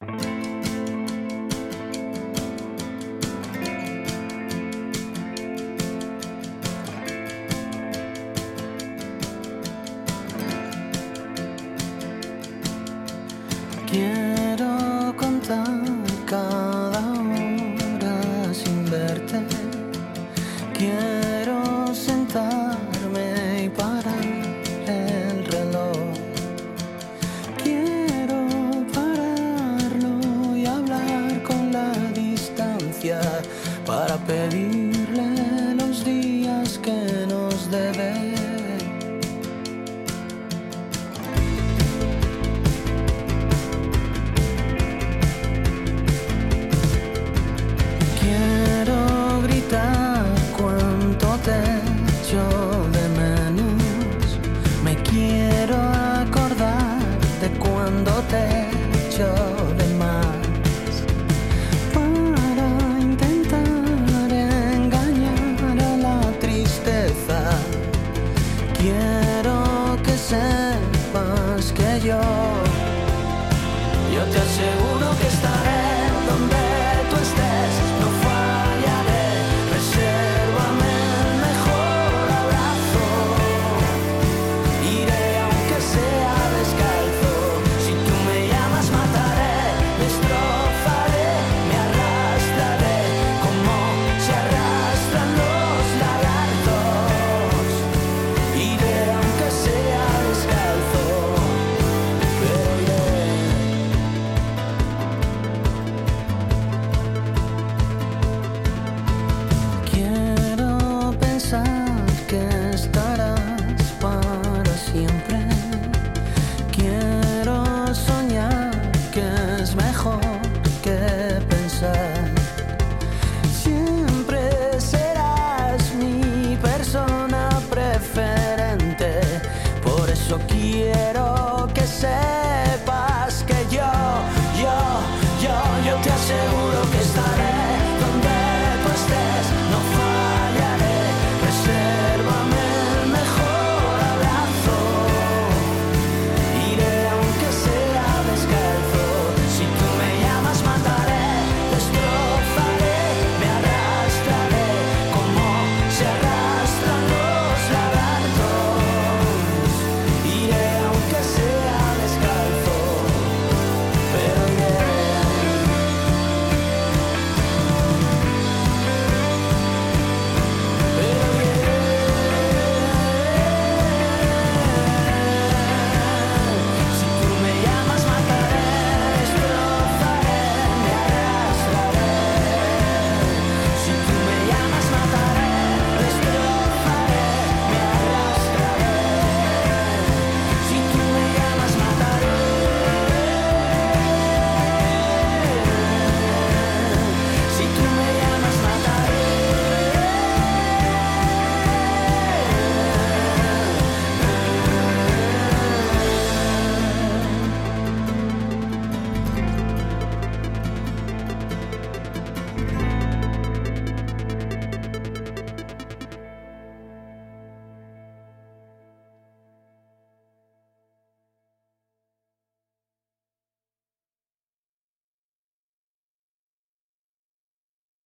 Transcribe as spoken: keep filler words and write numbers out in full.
Quiero contar cada hora sin verte. Quiero sentarme y parar el reloj. Quiero pararlo y hablar con la distancia para pedirle los días que nos debe. De menos me quiero acordar de cuando te echo de más, para intentar engañar a la tristeza. Quiero que sepas que yo yo te aseguro